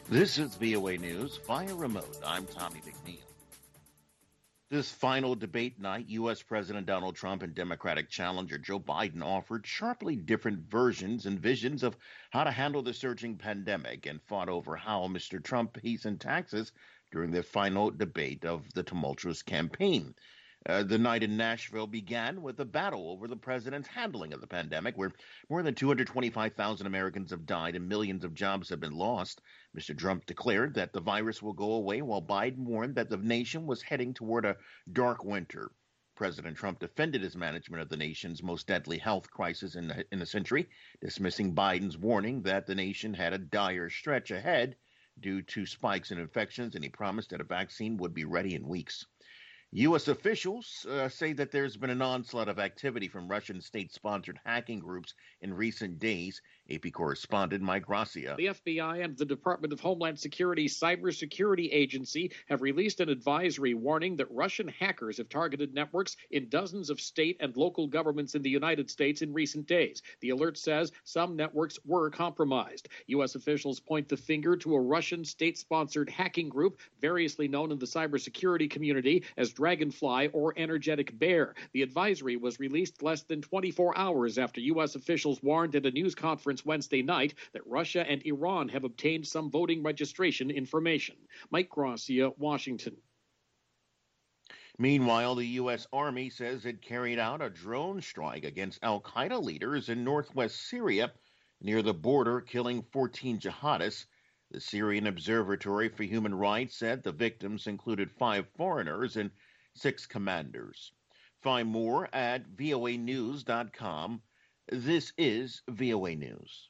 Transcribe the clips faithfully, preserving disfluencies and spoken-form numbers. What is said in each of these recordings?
This is V O A News via remote. I'm Tommy McNeil. This final debate night, U S. President Donald Trump and Democratic challenger Joe Biden offered sharply different versions and visions of how to handle the surging pandemic and fought over how Mister Trump hastened taxes during their final debate of the tumultuous campaign. Uh, the night in Nashville began with a battle over the president's handling of the pandemic, where more than two hundred twenty-five thousand Americans have died and millions of jobs have been lost. Mister Trump declared that the virus will go away, while Biden warned that the nation was heading toward a dark winter. President Trump defended his management of the nation's most deadly health crisis in, the, in a century, dismissing Biden's warning that the nation had a dire stretch ahead due to spikes in infections, and he promised that a vaccine would be ready in weeks. U S officials uh, say that there's been an onslaught of activity from Russian state-sponsored hacking groups in recent days. A P correspondent Mike Gracia. The F B I and the Department of Homeland Security's Cybersecurity Agency have released an advisory warning that Russian hackers have targeted networks in dozens of state and local governments in the United States in recent days. The alert says some networks were compromised. U S officials point the finger to a Russian state-sponsored hacking group, variously known in the cybersecurity community as Dragonfly or Energetic Bear. The advisory was released less than twenty-four hours after U S officials warned at a news conference Wednesday night that Russia and Iran have obtained some voting registration information. Mike Gracia, Washington. Meanwhile, the U S. Army says it carried out a drone strike against al-Qaeda leaders in northwest Syria near the border, killing fourteen jihadists. The Syrian Observatory for Human Rights said the victims included five foreigners and six commanders. Find more at V O A news dot com. This is V O A News.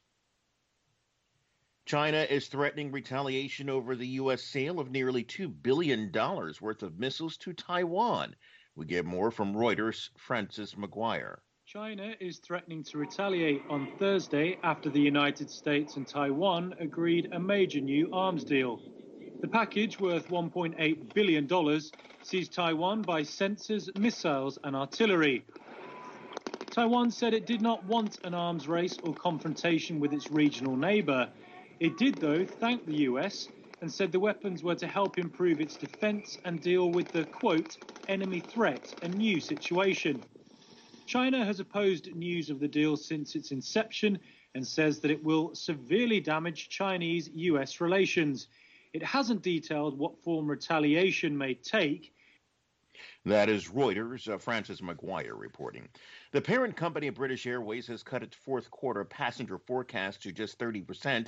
China is threatening retaliation over the U S sale of nearly two billion dollars worth of missiles to Taiwan. We get more from Reuters' Francis McGuire. China is threatening to retaliate on Thursday after the United States and Taiwan agreed a major new arms deal. The package, worth one point eight billion dollars, sees Taiwan buy sensors, missiles and artillery. Taiwan said it did not want an arms race or confrontation with its regional neighbour. It did, though, thank the U S and said the weapons were to help improve its defence and deal with the, quote, enemy threat, a new situation. China has opposed news of the deal since its inception and says that it will severely damage Chinese-U S relations. It hasn't detailed what form retaliation may take. That is Reuters' uh, Francis McGuire reporting. The parent company of British Airways has cut its fourth quarter passenger forecast to just thirty percent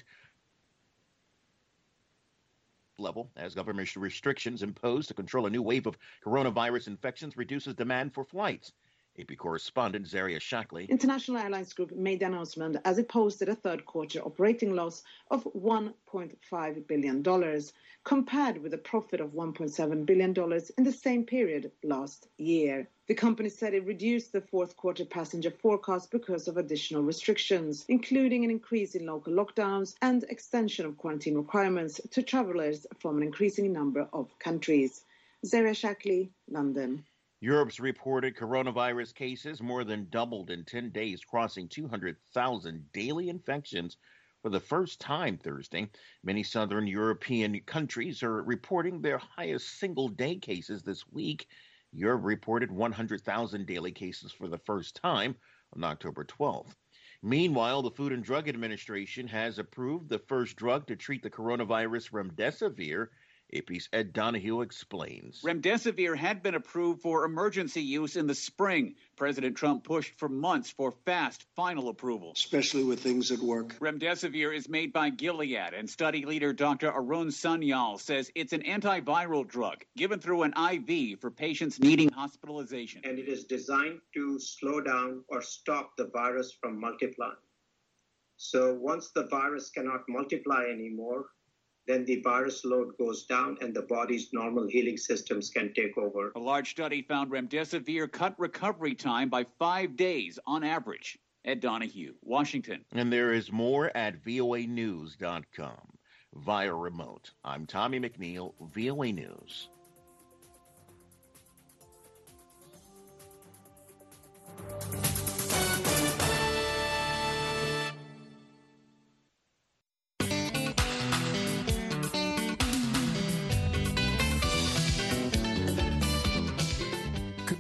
level as government restrictions imposed to control a new wave of coronavirus infections reduces demand for flights. A P correspondent Zaria Shackley. International Airlines Group made the announcement as it posted a third quarter operating loss of one point five billion dollars, compared with a profit of one point seven billion dollars in the same period last year. The company said it reduced the fourth quarter passenger forecast because of additional restrictions, including an increase in local lockdowns and extension of quarantine requirements to travelers from an increasing number of countries. Zaria Shackley, London. Europe's reported coronavirus cases more than doubled in ten days, crossing two hundred thousand daily infections for the first time Thursday. Many southern European countries are reporting their highest single-day cases this week. Europe reported one hundred thousand daily cases for the first time on October twelfth. Meanwhile, the Food and Drug Administration has approved the first drug to treat the coronavirus, remdesivir. A P's Ed Donahue explains. Remdesivir had been approved for emergency use in the spring. President Trump pushed for months for fast final approval, especially with things that work. Remdesivir is made by Gilead, and study leader Doctor Arun Sanyal says it's an antiviral drug given through an I V for patients needing hospitalization. And it is designed to slow down or stop the virus from multiplying. So once the virus cannot multiply anymore, then the virus load goes down and the body's normal healing systems can take over. A large study found remdesivir cut recovery time by five days on average. Ed Donahue, Washington. And there is more at V O A news dot com via remote. I'm Tommy McNeil, V O A News.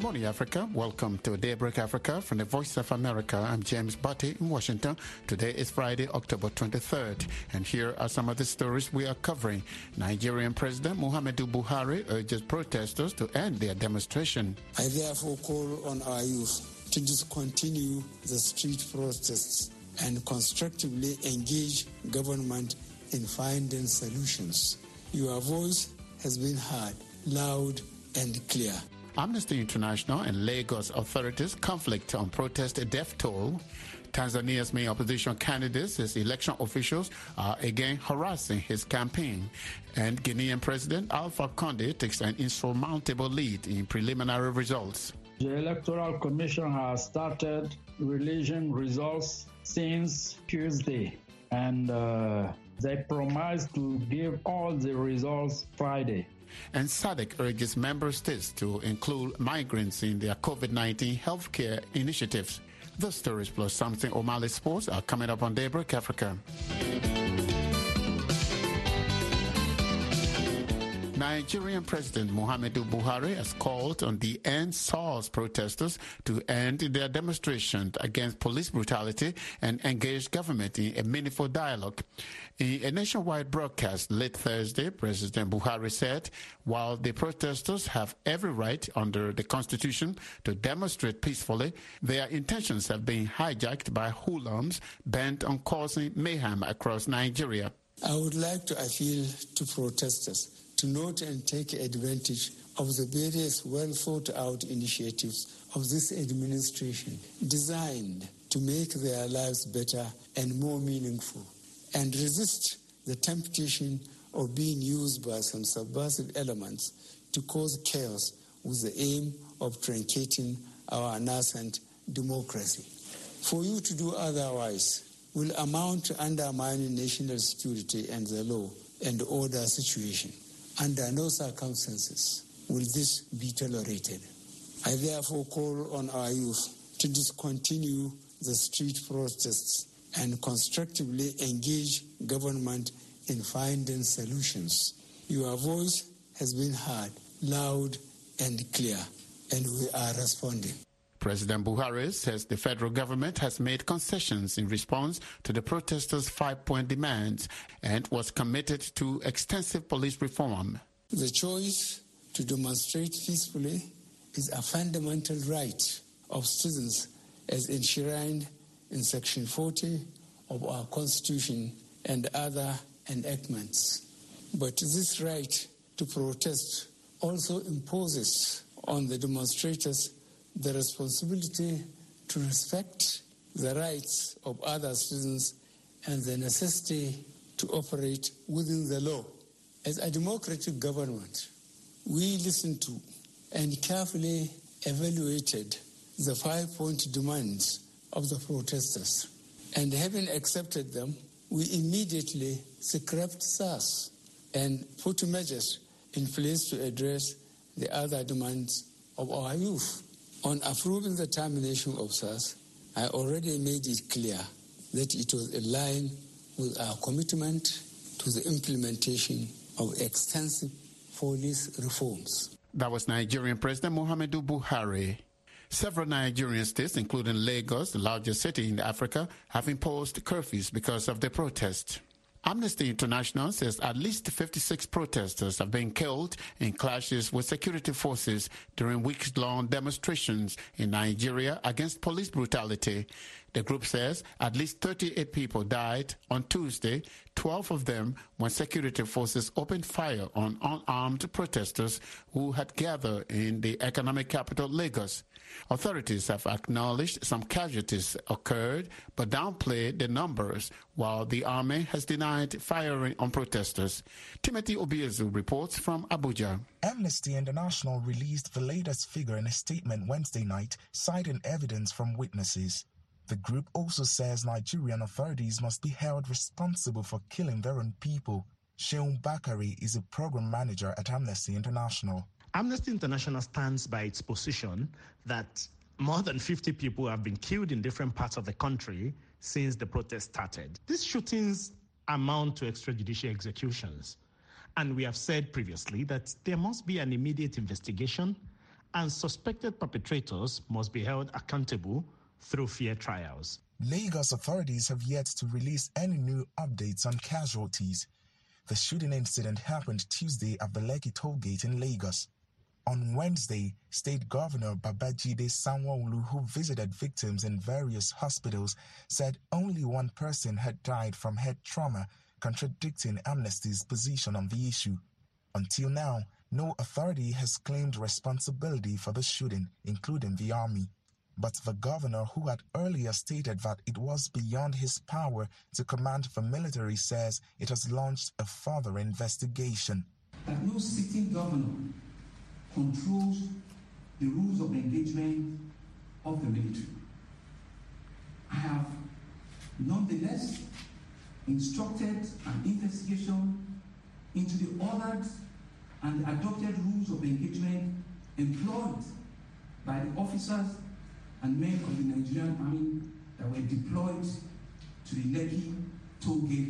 morning, Africa. Welcome to Daybreak Africa from the Voice of America. I'm James Butty in Washington. Today is Friday, October twenty-third, and here are some of the stories we are covering. Nigerian President Muhammadu Buhari urges protesters to end their demonstration. I therefore call on our youth to discontinue the street protests and constructively engage government in finding solutions. Your voice has been heard, loud and clear. Amnesty International and Lagos authorities conflict on protest death toll. Tanzania's main opposition candidate says election officials are again harassing his campaign. And Guinean President Alpha Condé takes an insurmountable lead in preliminary results. The Electoral Commission has started releasing results since Tuesday, and uh, they promised to give all the results Friday. And S A D C urges member states to include migrants in their COVID nineteen healthcare initiatives. The stories plus something O'Malley Sports are coming up on Daybreak Africa. Nigerian President Muhammadu Buhari has called on the End SARS protesters to end their demonstrations against police brutality and engage government in a meaningful dialogue. In a nationwide broadcast late Thursday, President Buhari said, while the protesters have every right under the Constitution to demonstrate peacefully, their intentions have been hijacked by hoodlums bent on causing mayhem across Nigeria. I would like to appeal to protesters to note and take advantage of the various well-thought-out initiatives of this administration designed to make their lives better and more meaningful, and resist the temptation of being used by some subversive elements to cause chaos with the aim of truncating our nascent democracy. For you to do otherwise will amount to undermining national security and the law and order situation. Under no circumstances will this be tolerated. I therefore call on our youth to discontinue the street protests and constructively engage government in finding solutions. Your voice has been heard, loud and clear, and we are responding. President Buhari says the federal government has made concessions in response to the protesters' five-point demands and was committed to extensive police reform. The choice to demonstrate peacefully is a fundamental right of citizens as enshrined in Section forty of our Constitution and other enactments. But this right to protest also imposes on the demonstrators the responsibility to respect the rights of other citizens and the necessity to operate within the law. As a democratic government, we listened to and carefully evaluated the five-point demands of the protesters. And having accepted them, we immediately scrapped SARS and put measures in place to address the other demands of our youth. On approving the termination of SARS, I already made it clear that it was in line with our commitment to the implementation of extensive police reforms. That was Nigerian President Muhammadu Buhari. Several Nigerian states, including Lagos, the largest city in Africa, have imposed curfews because of the protest. Amnesty International says at least fifty-six protesters have been killed in clashes with security forces during weeks-long demonstrations in Nigeria against police brutality. The group says at least thirty-eight people died on Tuesday, twelve of them when security forces opened fire on unarmed protesters who had gathered in the economic capital, Lagos. Authorities have acknowledged some casualties occurred, but downplayed the numbers, while the army has denied firing on protesters. Timothy Obiezu reports from Abuja. Amnesty International released the latest figure in a statement Wednesday night, citing evidence from witnesses. The group also says Nigerian authorities must be held responsible for killing their own people. Sheun Bakari is a program manager at Amnesty International. Amnesty International stands by its position that more than fifty people have been killed in different parts of the country since the protest started. These shootings amount to extrajudicial executions. And we have said previously that there must be an immediate investigation and suspected perpetrators must be held accountable through fair trials. Lagos authorities have yet to release any new updates on casualties. The shooting incident happened Tuesday at the Lekki tollgate in Lagos. On Wednesday, State Governor Babajide Sanwo-Olu, who visited victims in various hospitals, said only one person had died from head trauma, contradicting Amnesty's position on the issue. Until now, no authority has claimed responsibility for the shooting, including the army. But the governor, who had earlier stated that it was beyond his power to command the military, says it has launched a further investigation. That no sitting governor controls the rules of engagement of the military. I have nonetheless instructed an investigation into the ordered and adopted rules of engagement employed by the officers and men of the Nigerian army that were deployed to the Lekki tollgate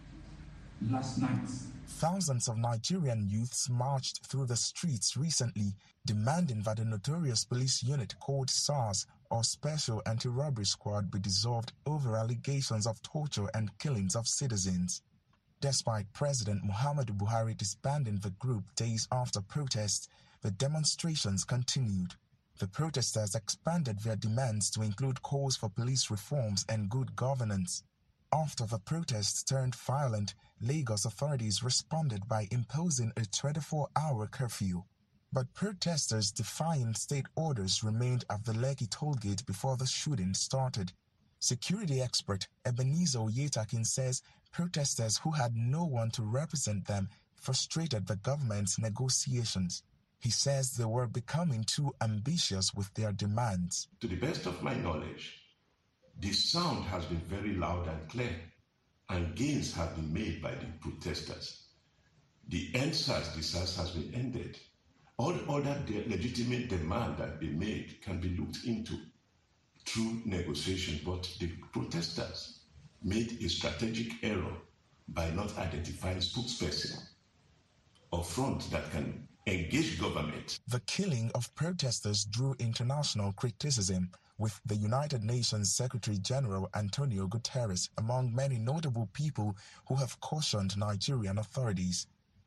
last night. Thousands of Nigerian youths marched through the streets recently, demanding that the notorious police unit called SARS, or Special Anti-Robbery Squad, be dissolved over allegations of torture and killings of citizens. Despite President Muhammadu Buhari disbanding the group days after protests, the demonstrations continued. The protesters expanded their demands to include calls for police reforms and good governance. After the protests turned violent, Lagos authorities responded by imposing a twenty-four hour curfew. But protesters defying state orders remained at the Lekki tollgate before the shooting started. Security expert Ebenezer Oyetakin says protesters who had no one to represent them frustrated the government's negotiations. He says they were becoming too ambitious with their demands. To the best of my knowledge, the sound has been very loud and clear, and gains have been made by the protesters. The End SARS disaster has been ended. All other de- legitimate demand that be made can be looked into through negotiation, but the protesters made a strategic error by not identifying spokesperson or front that can engage government. The killing of protesters drew international criticism, with the United Nations Secretary General Antonio Guterres among many notable people who have cautioned Nigerian authorities.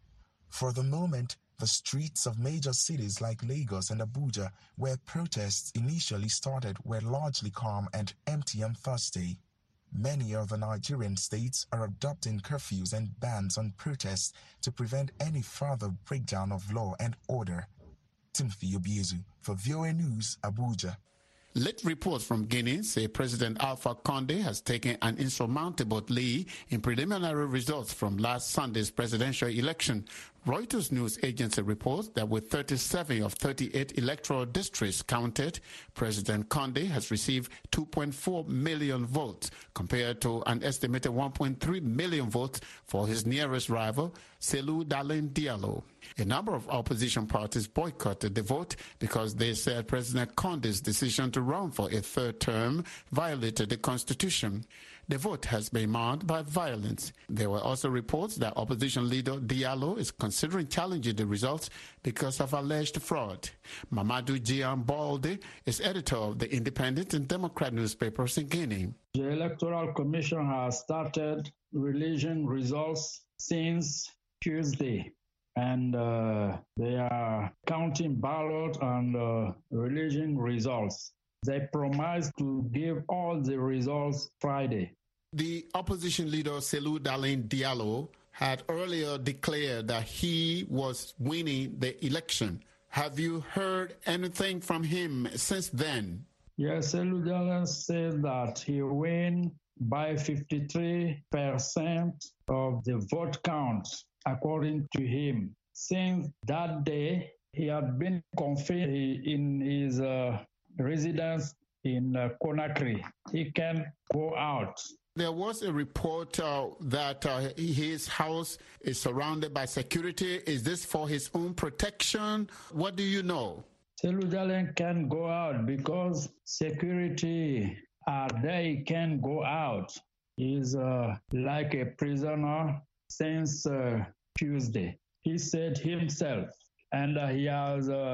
For the moment, the streets of major cities like Lagos and Abuja, where protests initially started, were largely calm and empty on Thursday. Many other Nigerian states are adopting curfews and bans on protests to prevent any further breakdown of law and order. Timothy Obiezu for V O A News, Abuja. Late reports from Guinea say President Alpha Condé has taken an insurmountable lead in preliminary results from last Sunday's presidential election. Reuters news agency reports that with thirty-seven of thirty-eight electoral districts counted, President Condé has received two point four million votes compared to an estimated one point three million votes for his nearest rival, Cellou Dalein Diallo. A number of opposition parties boycotted the vote because they said President Condé's decision to run for a third term violated the constitution. The vote has been marred by violence. There were also reports that opposition leader Diallo is considering challenging the results because of alleged fraud. Mamadou Gian Balde is editor of the Independent and Democrat newspapers in Guinea. The Electoral Commission has started releasing results since Tuesday, and uh, they are counting ballots and uh, releasing results. They promised to give all the results Friday. The opposition leader, Cellou Dalein Diallo, had earlier declared that he was winning the election. Have you heard anything from him since then? Yes, Cellou Dalein said that he won by fifty-three percent of the vote count, according to him. Since that day, he had been confined in his uh, residence in uh, Conakry. He can go out. There was a report uh, that uh, his house is surrounded by security. Is this for his own protection? What do you know? Cellou Dalein can go out because security are there. He can go out. He's uh, like a prisoner since uh, Tuesday. He said himself, and uh, he has uh,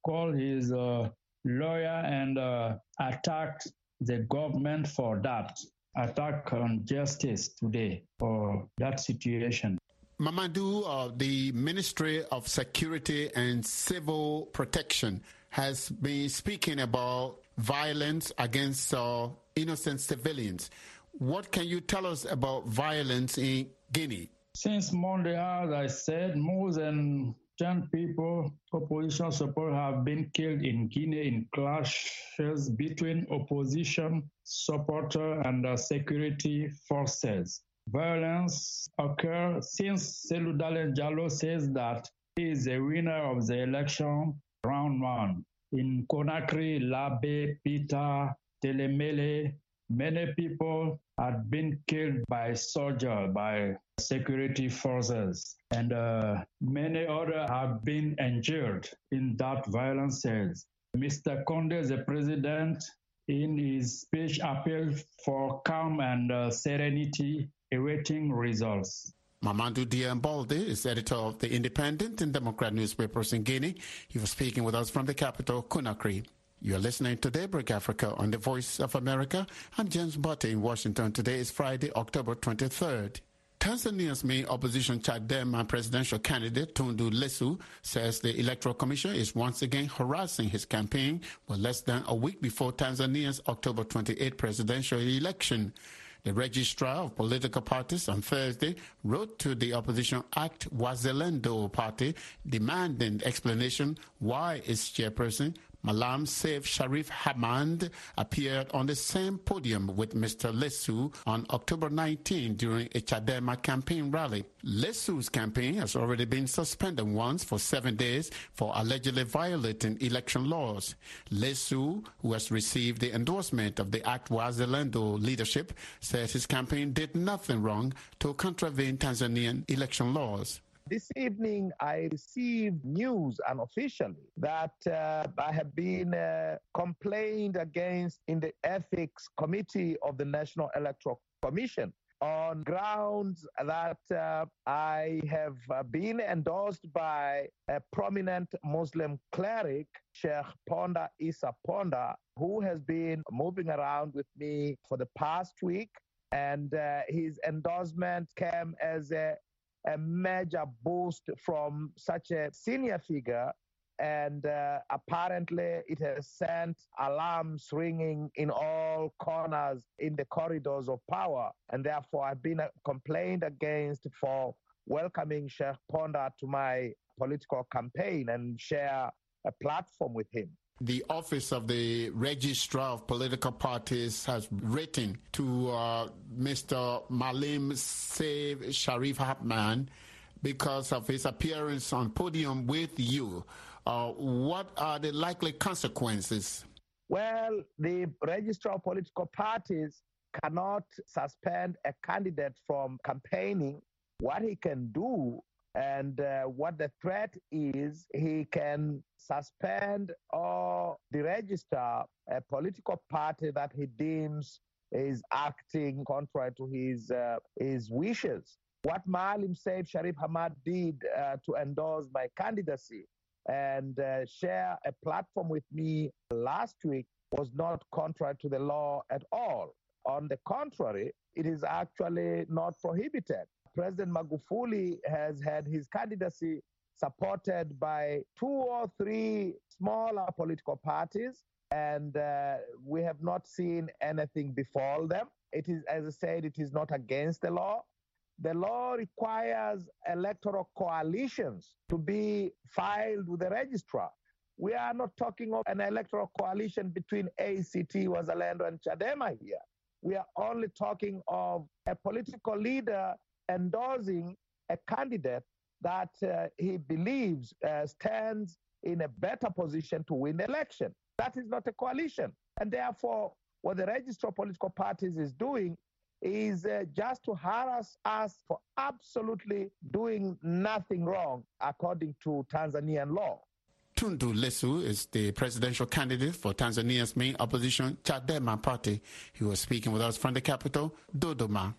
called his uh, lawyer and uh, attacked the government for that. Attack on justice today for that situation. Mamadou, uh, the Ministry of Security and Civil Protection has been speaking about violence against uh, innocent civilians. What can you tell us about violence in Guinea? Since Monday, as I said, more than ten people, opposition support, have been killed in Guinea in clashes between opposition supporters and the security forces. Violence occurred since Cellou Dalein Diallo says that he is the winner of the election round one. In Conakry, Labé, Pita, Telemele, many people had been killed by soldiers, by security forces, and uh, many others have been injured in that violence. Mister Condé, the president, in his speech appealed for calm and uh, serenity, awaiting results. Mamadou Diambalde is editor of the Independent and Democrat newspapers in Guinea. He was speaking with us from the capital, Conakry. You're listening to Daybreak Africa on the Voice of America. I'm James Botte in Washington. Today is Friday, October twenty-third. Tanzania's main opposition Chadema presidential candidate Tundu Lissu says the Electoral Commission is once again harassing his campaign with less than a week before Tanzania's October twenty-eighth presidential election. The registrar of political parties on Thursday wrote to the opposition Act Wazalendo party demanding explanation why its chairperson Malam Seif Sharif Hamad appeared on the same podium with Mister Lissu on October nineteenth during a Chadema campaign rally. Lissu's campaign has already been suspended once for seven days for allegedly violating election laws. Lissu, who has received the endorsement of the Act Wazalendo leadership, says his campaign did nothing wrong to contravene Tanzanian election laws. This evening, I received news unofficially that uh, I have been uh, complained against in the Ethics Committee of the National Electoral Commission on grounds that uh, I have uh, been endorsed by a prominent Muslim cleric, Sheikh Ponda Isa Ponda, who has been moving around with me for the past week. And uh, his endorsement came as a a major boost from such a senior figure, and uh, apparently it has sent alarms ringing in all corners in the corridors of power, and therefore I've been uh, complained against for welcoming Sheikh Ponda to my political campaign and share a platform with him. The Office of the Registrar of Political Parties has written to uh, Mister Malam Seif Sharif Hamad because of his appearance on podium with you. Uh, what are the likely consequences? Well, the Registrar of Political Parties cannot suspend a candidate from campaigning. What he can do and uh, what the threat is, he can suspend or deregister a political party that he deems is acting contrary to his uh, his wishes. What Malam Seif Sharif Hamad did uh, to endorse my candidacy and uh, share a platform with me last week was not contrary to the law at all. On the contrary, it is actually not prohibited. President Magufuli has had his candidacy supported by two or three smaller political parties, and uh, we have not seen anything befall them. It is, as I said, it is not against the law. The law requires electoral coalitions to be filed with the registrar. We are not talking of an electoral coalition between A C T, Wazalendo, and Chadema here. We are only talking of a political leader endorsing a candidate that uh, he believes uh, stands in a better position to win the election. That is not a coalition. And therefore, what the Registrar of Political Parties is doing is uh, just to harass us for absolutely doing nothing wrong according to Tanzanian law. Tundu Lissu is the presidential candidate for Tanzania's main opposition, Chadema party. He was speaking with us from the capital, Dodoma.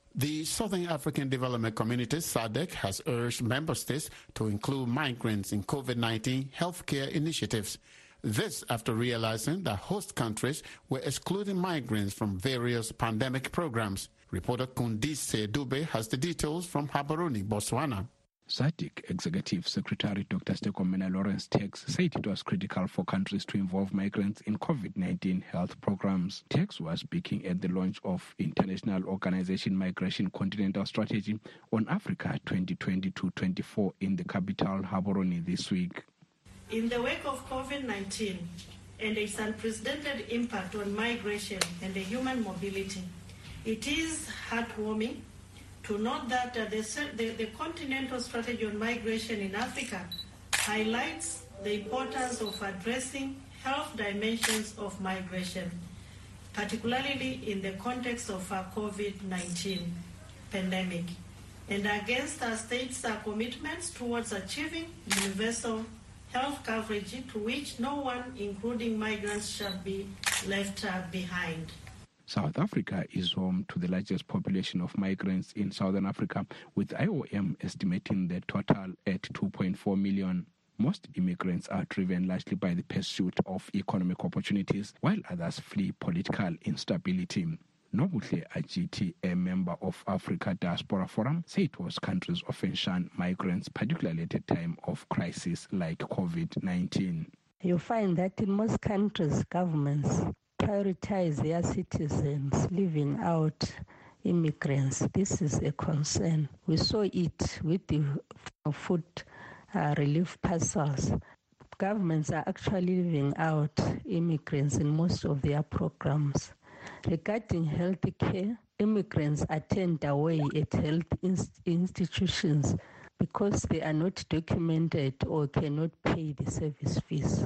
The Southern African Development Community, S A D C, has urged member states to include migrants in COVID nineteen healthcare initiatives. This after realizing that host countries were excluding migrants from various pandemic programs. Reporter Kundise Dube has the details from Gaborone, Botswana. S A D C Executive Secretary Doctor Stekomena Lawrence Tex said it was critical for countries to involve migrants in COVID nineteen health programs. Tex was speaking at the launch of International Organization Migration Continental Strategy on Africa twenty twenty to twenty-four in the capital Gaborone this week. In the wake of COVID nineteen and its unprecedented impact on migration and the human mobility, it is heartwarming to note that uh, the, the, the Continental Strategy on Migration in Africa highlights the importance of addressing health dimensions of migration, particularly in the context of our COVID nineteen pandemic, and against our states' uh, commitments towards achieving universal health coverage to which no one, including migrants, shall be left uh, behind. South Africa is home to the largest population of migrants in Southern Africa, with I O M estimating the total at two point four million. Most immigrants are driven largely by the pursuit of economic opportunities, while others flee political instability. Nobuhle Ajiti, a member of Africa Diaspora Forum, said it was countries often shun migrants, particularly at a time of crisis like COVID nineteen. You find that in most countries, governments prioritize their citizens, leaving out immigrants. This is a concern. We saw it with the food uh, relief parcels. Governments are actually leaving out immigrants in most of their programs. Regarding health care, immigrants are turned away at health inst- institutions because they are not documented or cannot pay the service fees.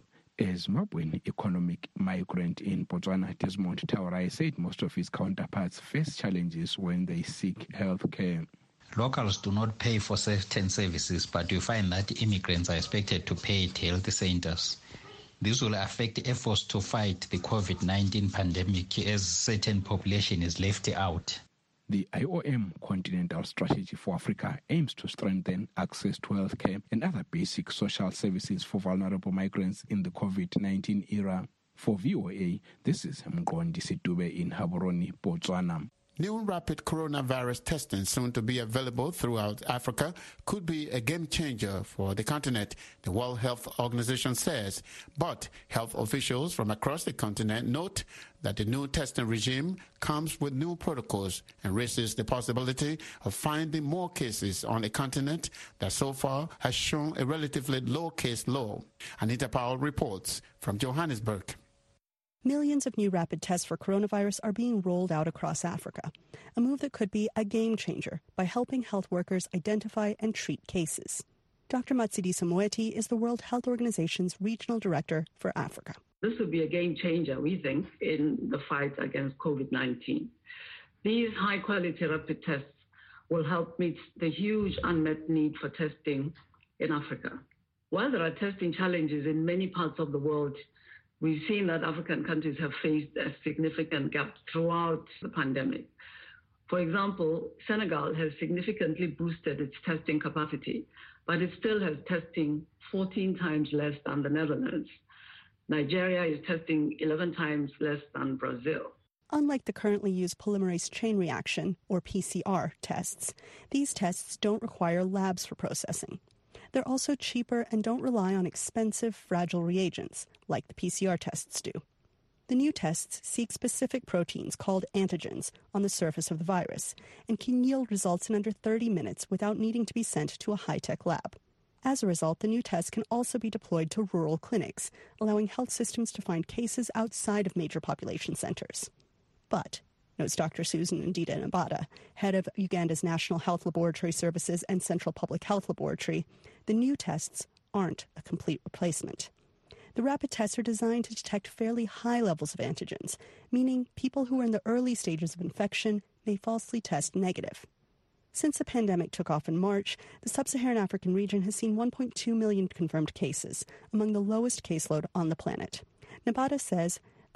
A Zimbabwean economic migrant in Botswana, Desmond Taurai, said most of his counterparts face challenges when they seek health care. Locals do not pay for certain services, but you find that immigrants are expected to pay at health centers. This will affect efforts to fight the COVID nineteen pandemic as certain population is left out. The I O M Continental Strategy for Africa aims to strengthen access to healthcare and other basic social services for vulnerable migrants in the COVID nineteen era. For V O A, this is Mgondi Sitube in Gaborone, Botswana. New rapid coronavirus testing soon to be available throughout Africa could be a game changer for the continent, the World Health Organization says. But health officials from across the continent note that the new testing regime comes with new protocols and raises the possibility of finding more cases on a continent that so far has shown a relatively low case load. Anita Powell reports from Johannesburg. Millions of new rapid tests for coronavirus are being rolled out across Africa, a move that could be a game changer by helping health workers identify and treat cases. Doctor Matshidiso Moeti is the World Health Organization's Regional Director for Africa. This will be a game changer, we think, in the fight against COVID nineteen. These high-quality rapid tests will help meet the huge unmet need for testing in Africa. While there are testing challenges in many parts of the world, we've seen that African countries have faced a significant gap throughout the pandemic. For example, Senegal has significantly boosted its testing capacity, but it still has testing fourteen times less than the Netherlands. Nigeria is testing eleven times less than Brazil. Unlike the currently used polymerase chain reaction, or P C R, tests, these tests don't require labs for processing. They're also cheaper and don't rely on expensive, fragile reagents, like the P C R tests do. The new tests seek specific proteins called antigens on the surface of the virus and can yield results in under thirty minutes without needing to be sent to a high-tech lab. As a result, the new tests can also be deployed to rural clinics, allowing health systems to find cases outside of major population centers. But, notes Doctor Susan Ndida Nabata, head of Uganda's National Health Laboratory Services and Central Public Health Laboratory, the new tests aren't a complete replacement. The rapid tests are designed to detect fairly high levels of antigens, meaning people who are in the early stages of infection may falsely test negative. Since the pandemic took off in March, the sub-Saharan African region has seen one point two million confirmed cases, among the lowest caseload on the planet. Nabata says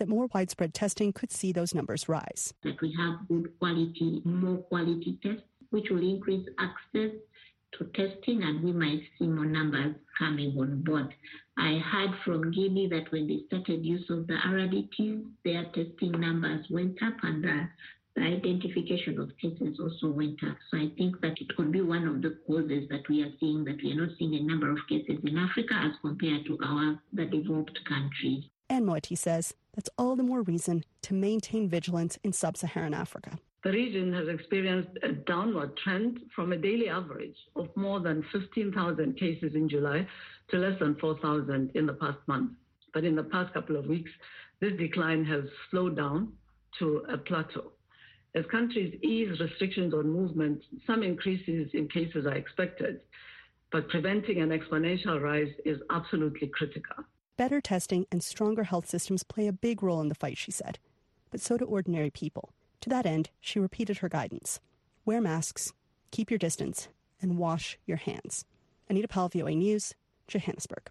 that more widespread testing could see those numbers rise. That we have good quality, more quality tests, which will increase access to testing, and we might see more numbers coming on board. I heard from Guinea that when they started use of the R D Ts, their testing numbers went up, and the, the identification of cases also went up. So I think that it could be one of the causes that we are seeing, that we are not seeing a number of cases in Africa as compared to our the developed countries. And Moeti says that's all the more reason to maintain vigilance in sub-Saharan Africa. The region has experienced a downward trend from a daily average of more than fifteen thousand cases in July to less than four thousand in the past month. But in the past couple of weeks, this decline has slowed down to a plateau. As countries ease restrictions on movement, some increases in cases are expected, but preventing an exponential rise is absolutely critical. Better testing and stronger health systems play a big role in the fight, she said, but so do ordinary people. To that end, she repeated her guidance. Wear masks, keep your distance, and wash your hands. Anita Powell, V O A News, Johannesburg.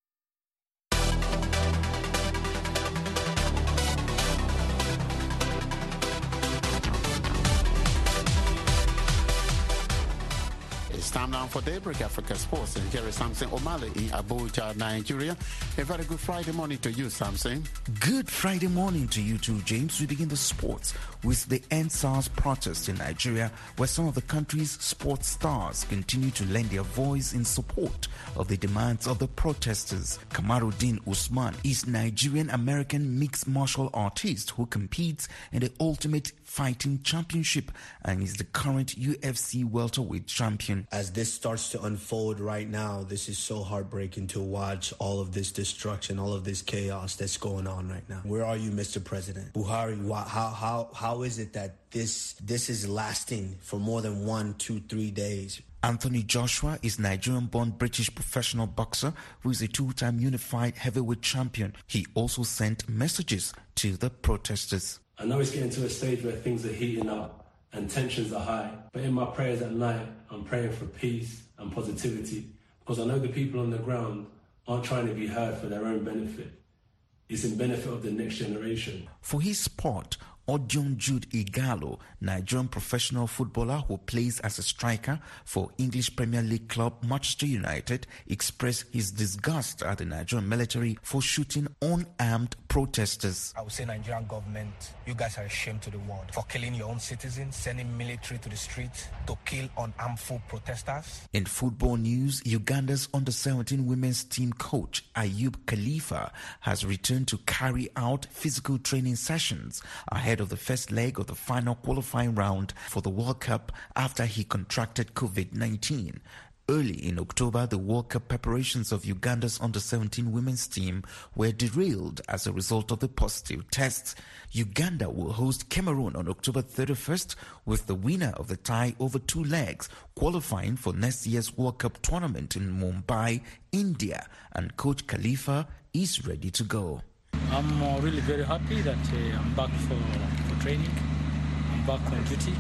It's time now for Daybreak Africa Sports, and here is Samson O'Malley in Abuja, Nigeria. A very good Friday morning to you, Samson. Good Friday morning to you too, James. We begin the sports with the End SARS protests in Nigeria, where some of the country's sports stars continue to lend their voice in support of the demands of the protesters. Kamaruddin Usman is Nigerian-American mixed martial artist who competes in the Ultimate Fighting Championship and is the current U F C welterweight champion. As this starts to unfold right now, this is so heartbreaking to watch all of this destruction, all of this chaos that's going on right now. Where are you, Mister President? Buhari, how how how is it that this this is lasting for more than one, two, three days? Anthony Joshua is Nigerian-born British professional boxer who is a two-time unified heavyweight champion. He also sent messages to the protesters. I know it's getting to a stage where things are heating up and tensions are high, but in my prayers at night, I'm praying for peace and positivity, because I know the people on the ground aren't trying to be heard for their own benefit. It's in benefit of the next generation. For his sport, Odion Jude Igalo, Nigerian professional footballer who plays as a striker for English Premier League club Manchester United, expressed his disgust at the Nigerian military for shooting unarmed protesters. I would say Nigerian government, you guys are a shame to the world for killing your own citizens, sending military to the streets to kill unarmed protesters. In football news, Uganda's under seventeen women's team coach Ayub Khalifa has returned to carry out physical training sessions ahead of the first leg of the final qualifying round for the World Cup after he contracted COVID nineteen. Early in October, the World Cup preparations of Uganda's under seventeen women's team were derailed as a result of the positive tests. Uganda will host Cameroon on October thirty-first, with the winner of the tie over two legs qualifying for next year's World Cup tournament in Mumbai, India, and Coach Khalifa is ready to go. I'm uh, really very happy that uh, I'm back for, for training. I'm back on duty.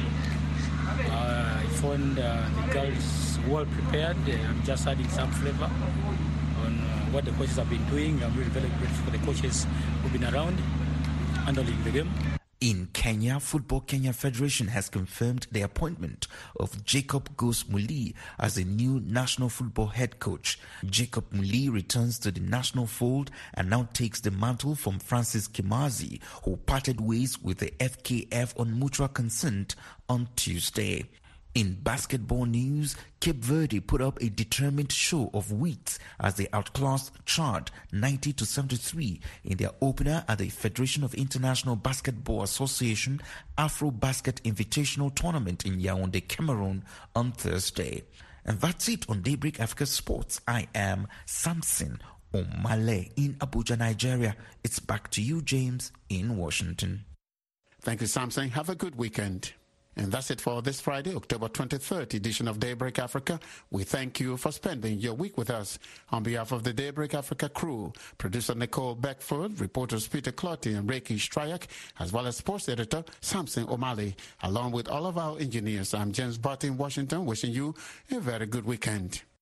Uh, I found uh, the girls well prepared. Uh, I'm just adding some flavor on uh, what the coaches have been doing. I'm really very grateful for the coaches who've been around handling the game. In Kenya, Football Kenya Federation has confirmed the appointment of Jacob Ghost Mulee as the new national football head coach. Jacob Mulee returns to the national fold and now takes the mantle from Francis Kimazi, who parted ways with the F K F on mutual consent on Tuesday. In basketball news, Cape Verde put up a determined show of wit as they outclassed Chad ninety to seventy-three in their opener at the Federation of International Basketball Association Afro-Basket Invitational Tournament in Yaoundé, Cameroon on Thursday. And that's it on Daybreak Africa Sports. I am Samson O'Malley in Abuja, Nigeria. It's back to you, James, in Washington. Thank you, Samson. Have a good weekend. And that's it for this Friday, October twenty-third edition of Daybreak Africa. We thank you for spending your week with us. On behalf of the Daybreak Africa crew, producer Nicole Beckford, reporters Peter Clotty and Reiki Stryak, as well as sports editor Samson O'Malley, along with all of our engineers, I'm James Barton in Washington, wishing you a very good weekend.